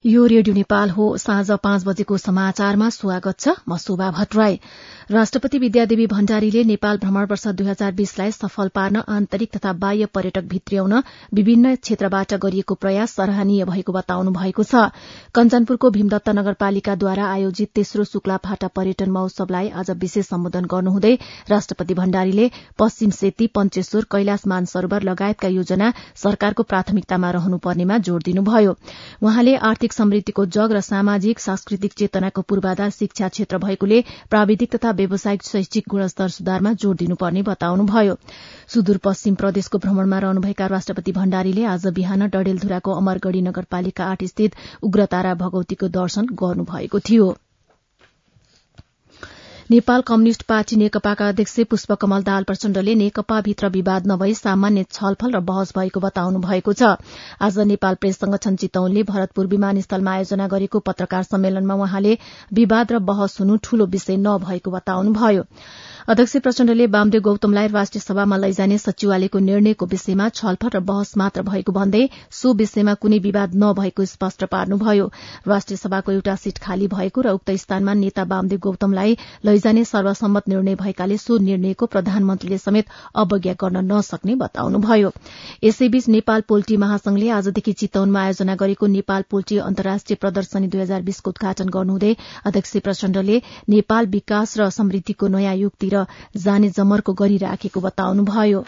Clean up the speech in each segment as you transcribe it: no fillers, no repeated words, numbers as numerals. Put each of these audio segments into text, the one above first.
यो रेडियो नेपाल हो। साँझ 5 बजेको समाचारमा स्वागत छ। म शोभा भट्टराई। राष्ट्रपति विद्यादेवी भण्डारीले नेपाल भ्रमण वर्ष 2020लाई सफल पार्न आन्तरिक तथा बाह्य पर्यटक भित्र्याउन विभिन्न क्षेत्रबाट गरिएको प्रयास सराहनीय भएको बताउनु भएको छ। कञ्चनपुरको भीमदत्त नगरपालिकाद्वारा आयोजित तेस्रो शुक्लाफाटा पर्यटन महोत्सवलाई आज विशेष सम्बोधन गर्नुहुँदै राष्ट्रपति भण्डारीले पश्चिम सेती, पञ्चेश्वर, कैलाश मानसरोवर लगायतका योजना सरकारको प्राथमिकतामा रहनुपर्नेमा जोड़ दिनुभयो। उहाँले आर्थिक समृद्धिको जग र सामाजिक सांस्कृतिक चेतनाको पूर्वाधार शिक्षा क्षेत्र भएकोले प्राविधिक तथा व्यावसायिक शैक्षिक गुणस्तर सुधारमा जोड़ दिनुपर्ने बताउनुभयो। सुदूरपश्चिम प्रदेशको भ्रमणमा रहनुभएका राष्ट्रपति भण्डारीले आज बिहान डडेलधुराको अमरगढ़ी नगरपालिका 8 स्थित उग्रतारा भगवतीको दर्शन गर्नुभएको थियो। नेपाल कम्युनिष्ट पार्टी नेकपाका अध्यक्ष पुष्पकमल दाहाल प्रचण्डले नेकपाभित्र विवाद नभई सामान्य छलफल र बहस भएको बताउनु भएको छ। आज नेपाल प्रेस संगठन चितौनले भरतपुर विमानस्थलमा आयोजना गरेको पत्रकार सम्मेलनमा उहाँले विवाद र बहस हुनु ठूलो विषय नभएको बताउनुभयो। अध्यक्ष प्रचण्डले वामदेव गौतमलाई राष्ट्रिय सभामा लैजाने सचिवालयको निर्णयको विषयमा छलफल र बहस मात्र भएको भन्दै सो विषयमा कुनै विवाद नभएको स्पष्ट पार्नुभयो। राष्ट्रिय सभाको एउटा सीट खाली भएको र उक्त स्थानमा नेता वामदेव गौतमलाई लैजाने सर्वसम्मत निर्णय भएकाले सो निर्णयको प्रधानमन्त्रीले समेत अवज्ञा गर्न नसक्ने बताउनुभयो। यसैबीच नेपाल पोल्ट्री महासंघले आजदेखि चितवनमा आयोजना गरेको नेपाल पोल्ट्री अन्तर्राष्ट्रिय प्रदर्शनी 2020 को उद्घाटन गर्नुहुँदै अध्यक्ष प्रचण्डले नेपाल विकास र समृद्धिको नयाँ युगतिर जाने जमर्को गरिराखेको बताउनुभयो।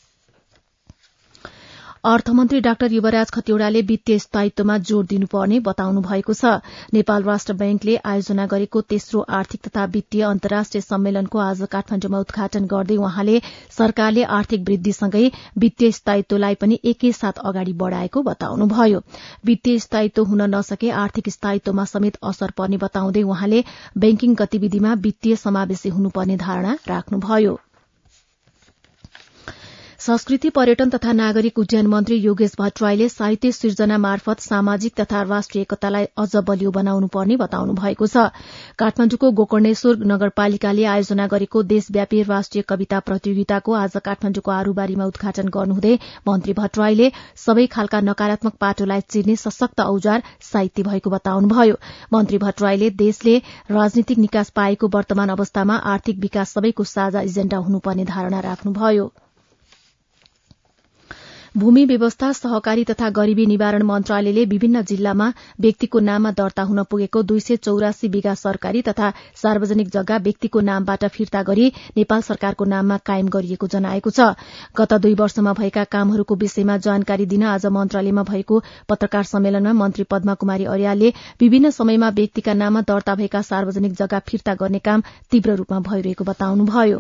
अर्थमन्त्री डाक्टर युवराज खतिवड़ाले वित्तीय स्थायित्वमा जोड़ दिनुपर्ने बताउनु भएको छ। नेपाल राष्ट्र बैंकले आयोजना गरेको तेस्रो आर्थिक तथा वित्तीय अन्तर्राष्ट्रिय सम्मेलनको आज काठमाण्डुमा उद्घाटन गर्दै उहाँले सरकारले आर्थिक वृद्धिसँगै वित्तीय स्थायित्वलाई पनि एकैसाथ अगाडि बढ़ाएको बताउनुभयो। वित्तीय स्थायित्व हुन नसके आर्थिक स्थायित्वमा समेत असर पर्ने बताउँदै उहाँले बैंकिङ गतिविधिमा वित्तीय समावेशी हुनुपर्ने धारणा राख्नुभयो। संस्कृति, पर्यटन तथा नागरिक उड्डयन मन्त्री योगेश भट्टराईले साहित्य सिर्जना मार्फत सामाजिक तथा राष्ट्रिय एकतालाई अझ बलियो बनाउनु पर्ने बताउनु भएको छ। काठमाण्डुको गोकर्णेश्वर नगरपालिकाले आयोजना गरेको देशव्यापी राष्ट्रिय कविता प्रतियोगिताको आज काठमाण्डुको आरूबारीमा उद्घाटन गर्नुहुँदै मन्त्री भट्टराईले सबै खालका नकारात्मक पाटोलाई चिर्ने सशक्त औजार साहित्य भएको बताउनुभयो। मन्त्री भट्टराईले देशले राजनीतिक निकास पाएको वर्तमान अवस्थामा आर्थिक विकास सबैको साझा एजेण्डा हुनुपर्ने धारणा राख्नुभयो। भूमि व्यवस्था, सहकारी तथा गरीबी निवारण मन्त्रालयले विभिन्न जिल्लामा व्यक्तिको नाममा दर्ता हुन पुगेको 284 बिघा सरकारी तथा सार्वजनिक जग्गा व्यक्तिको नामबाट फिर्ता गरी नेपाल सरकारको नाममा कायम गरिएको जनाएको छ। गत 2 वर्षमा भएका कामहरूको विषयमा जानकारी दिन आज मन्त्रालयमा भएको पत्रकार सम्मेलनमा मन्त्री पद्मा कुमारी अर्यालले विभिन्न समयमा व्यक्तिका नाममा दर्ता भएका सार्वजनिक जग्गा फिर्ता गर्ने काम तीव्र रूपमा भइरहेको बताउनुभयो।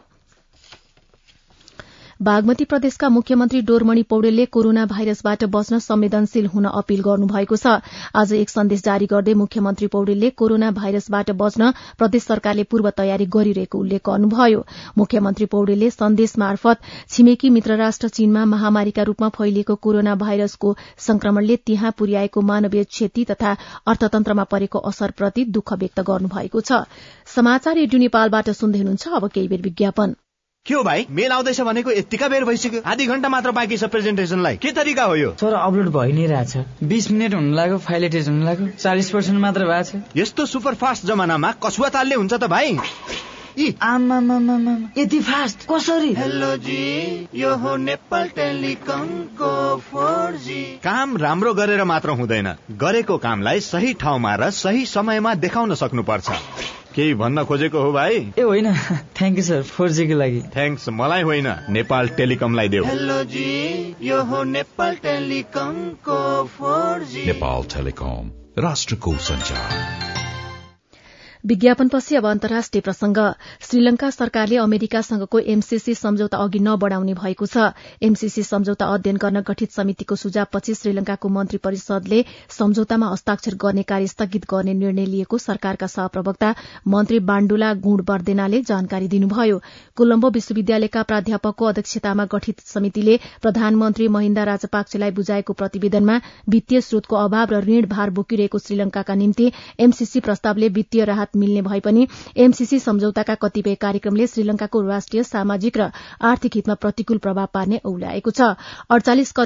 बागमती प्रदेशका मुख्यमन्त्री डोरमणि पौडेलले कोरोना भाइरसबाट बच्न संवेदनशील हुन अपील गर्नुभएको छ। आज एक सन्देश जारी गर्दै मुख्यमन्त्री पौडेलले कोरोना भाइरसबाट बच्न प्रदेश सरकारले पूर्व तयारी गरिरहेको उल्लेख गर्नुभयो। मुख्यमन्त्री पौडेलले सन्देश मार्फत छिमेकी मित्र राष्ट्र चीनमा महामारीका रूपमा फैलिएको कोरोना भाइरसको संक्रमणले त्यहाँ पुर्याएको मानवीय क्षति तथा अर्थतन्त्रमा परेको असरप्रति दुःख व्यक्त गर्नुभएको छ। समाचार रेडियो नेपालबाट सुन्दै हुनुहुन्छ। अब केही बेर विज्ञापन। के हो भाइ, मेल आउँदैछ भनेको यतिका बेर भइसक्यो, आधी घण्टा मात्र बाँकी छ प्रेजेन्टेसनलाई। के तरिका हो यो? सर अपलोड भइ नै रहेछ। 20 मिनेट हुन लाग्यो, फाइल एटेच हुन लाग्यो, 40% मात्र भएको छ। यस्तो सुपर फास्ट जमानामा कसुवा तालले हुन्छ त भाइ? आमामामामा यति फास्ट कसरी? हेलो जी, यो हो नेपाल टेलिकमको 4G। काम राम्रो गरेर मात्र हुँदैन, गरेको कामलाई सही ठाउँमा र सही समयमा देखाउन सक्नुपर्छ। केही भन्न खोजेको हो भाइ? ए होइन, थ्याङ्क यू सर 4G को लागि। थ्याङ्क्स मलाई होइन, नेपाल टेलिकमलाई देऊ। हेलो जी, यो हो नेपाल टेलिकमको 4G। नेपाल टेलिकम, राष्ट्रको सञ्चार। विज्ञापनपछि अब अन्तर्राष्ट्रिय प्रसंग। श्रीलंका सरकारले अमेरिकासँगको एमसीसी सम्झौता अघि नबढ़ाउने भएको छ। एमसीसी सम्झौता अध्ययन गर्न गठित समितिको सुझावपछि श्रीलंकाको मन्त्री परिषदले सम्झौतामा हस्ताक्षर गर्ने कार्य स्थगित गर्ने निर्णय लिएको सरकारका सहप्रवक्ता मन्त्री बाण्डुला गुणवर्देनाले जानकारी दिनुभयो। कोलम्बो विश्वविद्यालयका प्राध्यापकको अध्यक्षतामा गठित समितिले प्रधानमन्त्री महिन्दा राजपाक्सेलाई बुझाएको प्रतिवेदनमा वित्तीय स्रोतको अभाव र ऋण भार बोकिरहेको श्रीलंकाका निम्ति एमसीसी प्रस्तावले वित्तीय राहत मिल्ने भए पनि एमसीसी सम्झौताका कतिपय कार्यक्रमले श्रीलंकाको राष्ट्रिय, सामाजिक र आर्थिक हितमा प्रतिकूल प्रभाव पार्ने औल्याएको छ। 48 करोड़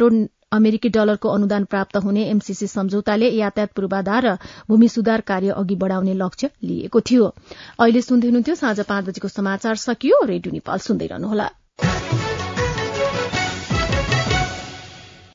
अमेरिकी डलरको अनुदान प्राप्त हुने एमसीसी सम्झौताले यातायात पूर्वाधार र भूमि सुधार कार्य अघि बढ़ाउने लक्ष्य लिएको थियो। अहिले सुन्दै हुनुहुन्थ्यो साँझ 5 बजेको समाचार सकियो। रेडियो नेपाल सुन्दै रहनुहोला।